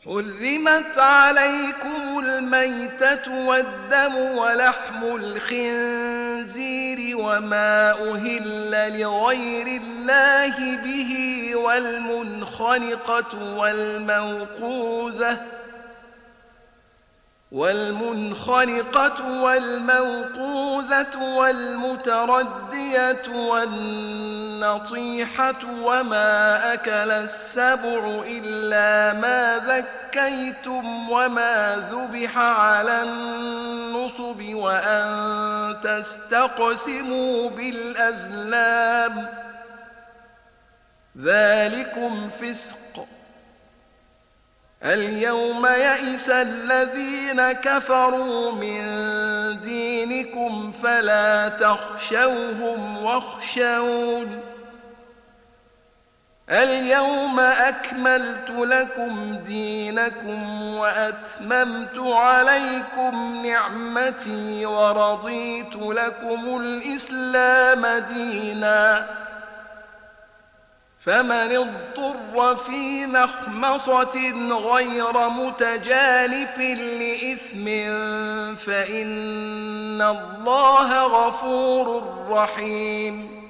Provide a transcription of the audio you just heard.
حرمت عليكم الميتة والدم ولحم الخنزير وما أهل لغير الله به والمنخنقة والموقوذة والمتردية والنطيحة وما أكل السبع إلا ما ذكيتم وما ذبح على النصب وأن تستقسموا بالأزلام ذلكم فسق. اليوم يئس الذين كفروا من دينكم فلا تخشوهم واخشون اليوم أكملت لكم دينكم وأتممت عليكم نعمتي ورضيت لكم الإسلام دينا فمن اضطر في مخمصة غير متجانف لإثم فإن الله غفور رحيم.